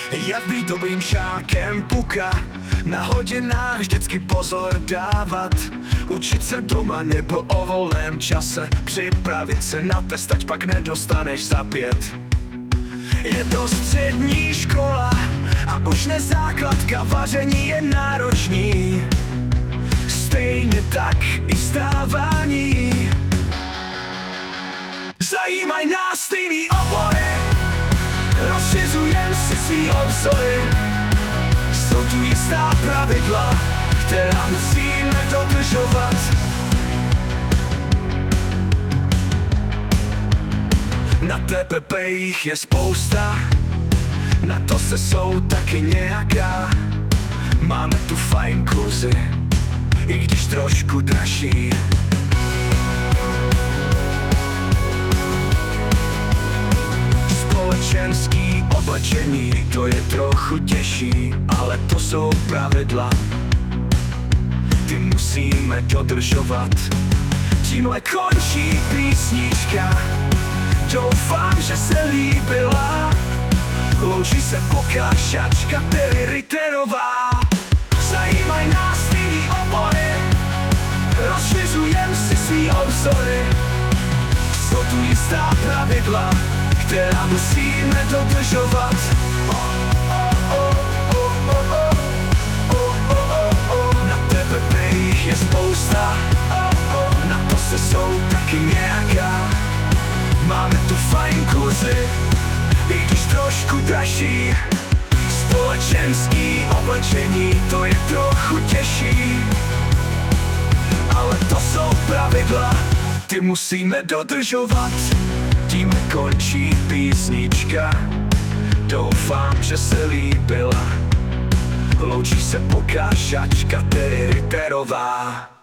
Jak být dobrým šákem puka, na hodinách vždycky pozor dávat. Učit se doma nebo o volném čase, připravit se na test, ať pak nedostaneš za 5. Je to střední škola a už nezákladka, vaření je náročný. Stejně tak i stávání. Zajímaj nás stejný obory, rozšiřujem si svý obzory. Jsou tu jistá pravidla, která musíme dodržovat. Na TPP jich je spousta, na to se jsou taky nějaká. Máme tu fajn kurzy, i když trošku dražší. Společenský oblečení, to je trochu těžší, ale to jsou pravidla, ty musíme dodržovat. Tímhle končí písnička, doufám, že se líbila. Loučí se pokášačka Terry Ritterová. Zajímaj nás stejný obory, rozšiřujem si svý obzory. Jsou tu jistá pravidla, která musíme dodržovat. Na TPP jich je spousta, na to se jsou taky nějaká. Máme tu fajn kurzy, i když trošku dražší. Společenský oblečení, to je trochu těžší, ale to jsou pravidla, ty musíme dodržovat. Tím končí písnička, doufám, že se líbila. Loučí se pokášačka Terry Ritterová.